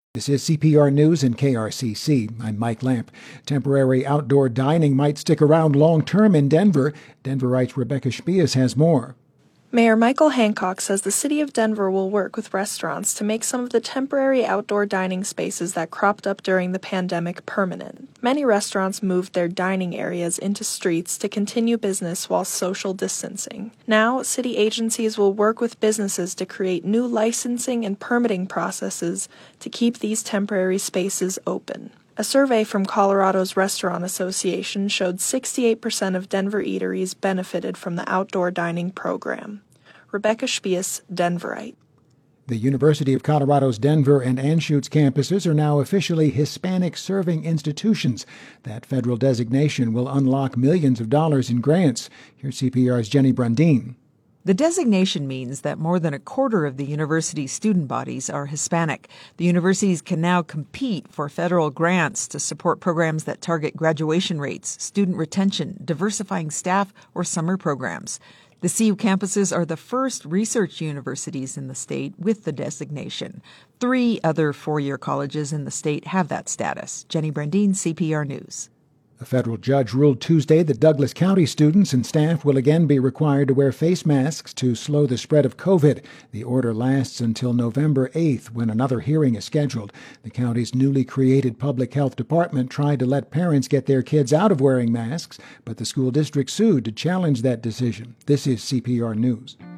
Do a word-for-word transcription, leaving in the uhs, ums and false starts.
This is C P R News and K R C C. I'm Mike Lamp. Temporary outdoor dining might stick around long-term in Denver. Denverite's Rebecca Spies has more. Mayor Michael Hancock says the city of Denver will work with restaurants to make some of the temporary outdoor dining spaces that cropped up during the pandemic permanent. Many restaurants moved their dining areas into streets to continue business while social distancing. Now, city agencies will work with businesses to create new licensing and permitting processes to keep these temporary spaces open. A survey from Colorado's Restaurant Association showed sixty-eight percent of Denver eateries benefited from the outdoor dining program. Rebecca Spies, Denverite. The University of Colorado's Denver and Anschutz campuses are now officially Hispanic-serving institutions. That federal designation will unlock millions of dollars in grants. Here's C P R's Jenny Brundin. The designation means that more than a quarter of the university's student bodies are Hispanic. The universities can now compete for federal grants to support programs that target graduation rates, student retention, diversifying staff, or summer programs. The C U campuses are the first research universities in the state with the designation. Three other four-year colleges in the state have that status. Jenny Brundin, C P R News. A federal judge ruled Tuesday that Douglas County students and staff will again be required to wear face masks to slow the spread of COVID. The order lasts until November eighth, when another hearing is scheduled. The county's newly created public health department tried to let parents get their kids out of wearing masks, but the school district sued to challenge that decision. This is C P R News.